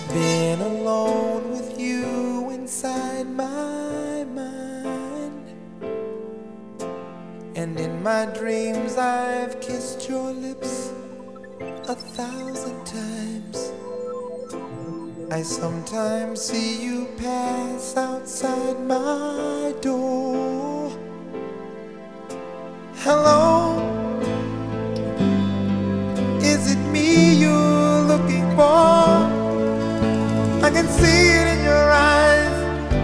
Been alone with you inside my mind, and in my dreams I've kissed your lips 1,000 times. I sometimes see you pass outside my door. Hello, is it me you're looking for? I can see it in your eyes,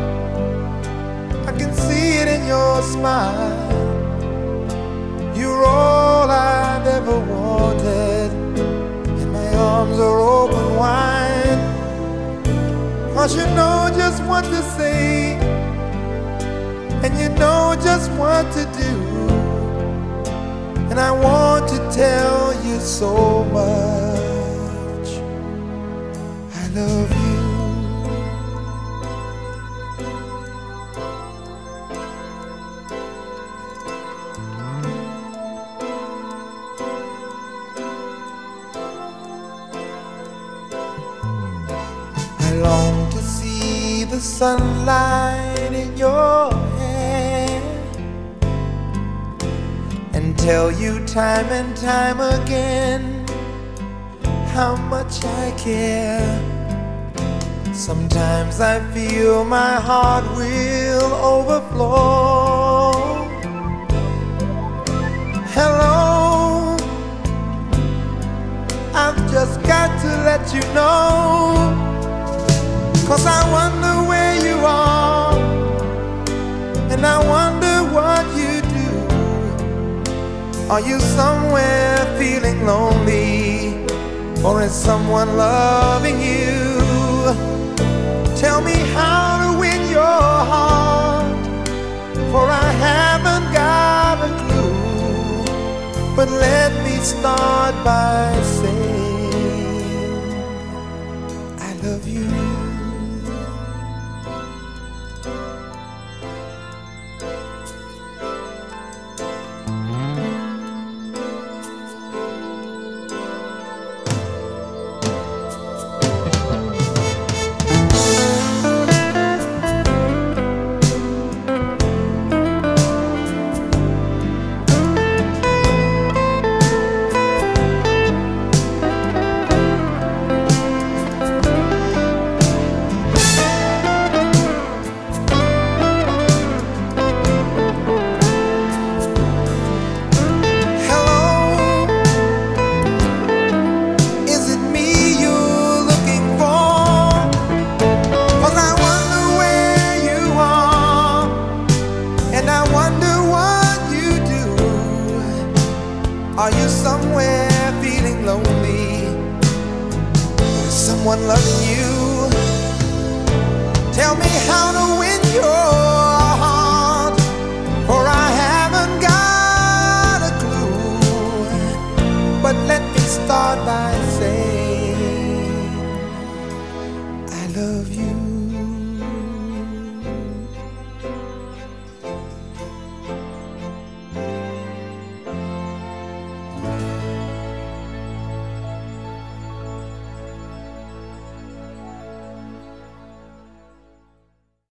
I can see it in your smile. You're all I've ever wanted, and my arms are open wide. 'Cause you know just what to say, and you know just what to do, and I want to tell you so much I love you. I long to see the sunlight in your hair and tell you time and time again how much I care. Sometimes I feel my heart will overflow. Hello, I've just got to let you know, 'cause I wonder where you are, and I wonder what you do. Are you somewhere feeling lonely, or is someone loving you? Tell me how to win your heart, for I haven't got a clue. But let me start by saying I love you. Are you somewhere feeling lonely? Is someone loving you? Tell me how to win your heart, for I haven't got a clue. But let me start by saying I love you.